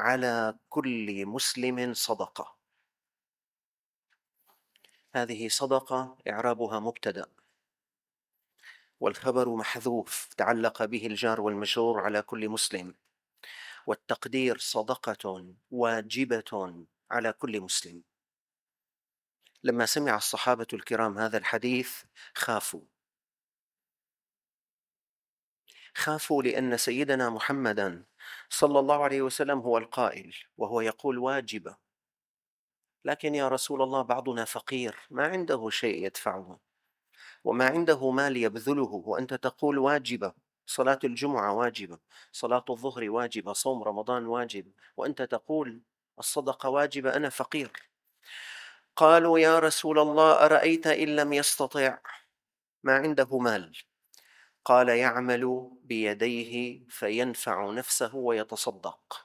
على كل مسلم صدقة. هذه صدقة إعرابها مبتدأ، والخبر محذوف تعلق به الجار والمجرور على كل مسلم، والتقدير صدقة واجبة على كل مسلم. لما سمع الصحابة الكرام هذا الحديث خافوا لأن سيدنا محمدا صلى الله عليه وسلم هو القائل، وهو يقول واجبة، لكن يا رسول الله بعضنا فقير ما عنده شيء يدفعه وما عنده مال يبذله، وأنت تقول واجبة، صلاة الجمعة واجبة، صلاة الظهر واجبة، صوم رمضان واجب، وأنت تقول الصدقة واجبة، أنا فقير. قالوا يا رسول الله أرأيت إن لم يستطع، ما عنده مال؟ قال يعمل بيديه فينفع نفسه ويتصدق.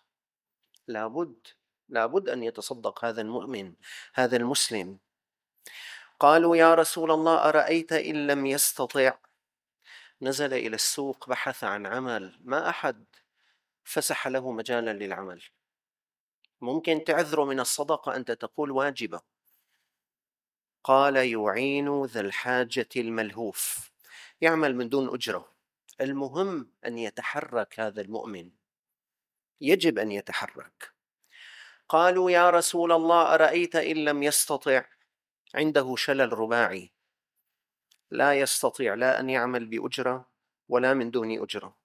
لابد أن يتصدق هذا المؤمن، هذا المسلم. قالوا يا رسول الله أرأيت إن لم يستطع، نزل إلى السوق بحث عن عمل، ما أحد فسح له مجالا للعمل. ممكن تعذر من الصدقة، أنت تقول واجبة. قال يعين ذا الحاجة الملهوف، يعمل من دون أجرة، المهم أن يتحرك هذا المؤمن، يجب أن يتحرك. قالوا يا رسول الله أرأيت إن لم يستطع، عنده شلل رباعي، لا يستطيع لا أن يعمل بأجرة ولا من دون أجرة.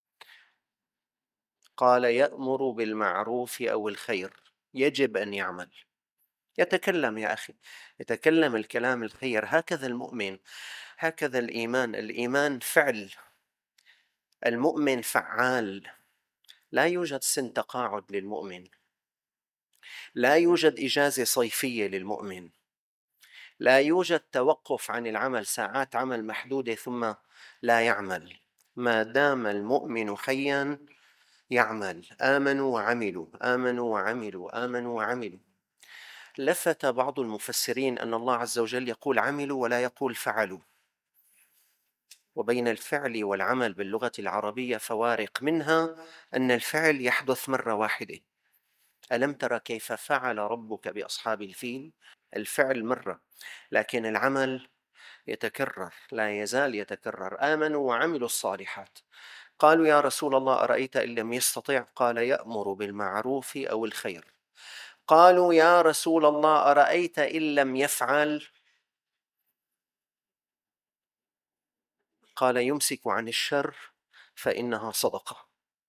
قال يأمر بالمعروف أو الخير، يجب أن يعمل، يتكلم يا أخي، يتكلم الكلام الخير. هكذا المؤمن، هكذا الإيمان. الإيمان فعل، المؤمن فعال. لا يوجد سن تقاعد للمؤمن، لا يوجد إجازة صيفية للمؤمن، لا يوجد توقف عن العمل، ساعات عمل محدودة ثم لا يعمل. ما دام المؤمن حيا يعمل. آمنوا وعملوا، آمنوا وعملوا، آمنوا وعملوا. لفت بعض المفسرين أن الله عز وجل يقول عملوا ولا يقول فعلوا، وبين الفعل والعمل باللغة العربية فوارق، منها أن الفعل يحدث مرة واحدة. ألم تر كيف فعل ربك بأصحاب الفيل؟ الفعل مرة، لكن العمل يتكرر، لا يزال يتكرر. آمنوا وعملوا الصالحات. قالوا يا رسول الله أرأيت إن لم يستطع؟ قال يأمر بالمعروف أو الخير. قالوا يا رسول الله أرأيت إن لم يفعل؟ قال يمسك عن الشر فإنها صدقة.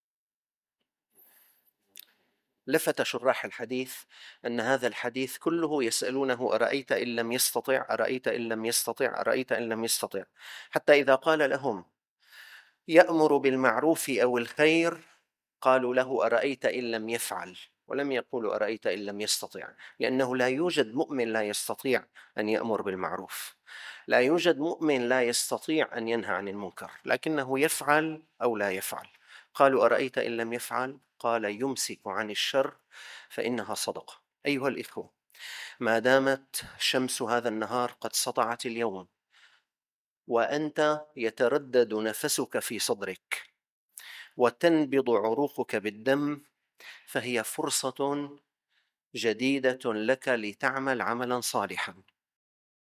لفت شراح الحديث أن هذا الحديث كله يسألونه أرأيت إن لم يستطع، أرأيت إن لم يستطع، أرأيت إن لم يستطع، حتى إذا قال لهم يأمر بالمعروف أو الخير قالوا له أرأيت إن لم يفعل، ولم يقولوا أرأيت إن لم يستطع، لأنه لا يوجد مؤمن لا يستطيع أن يأمر بالمعروف، لا يوجد مؤمن لا يستطيع أن ينهى عن المنكر، لكنه يفعل أو لا يفعل. قالوا أرأيت إن لم يفعل؟ قال يمسك عن الشر فإنها صدقة. أيها الإخوة، ما دامت شمس هذا النهار قد سطعت اليوم وأنت يتردد نفسك في صدرك وتنبض عروقك بالدم، فهي فرصة جديدة لك لتعمل عملا صالحا.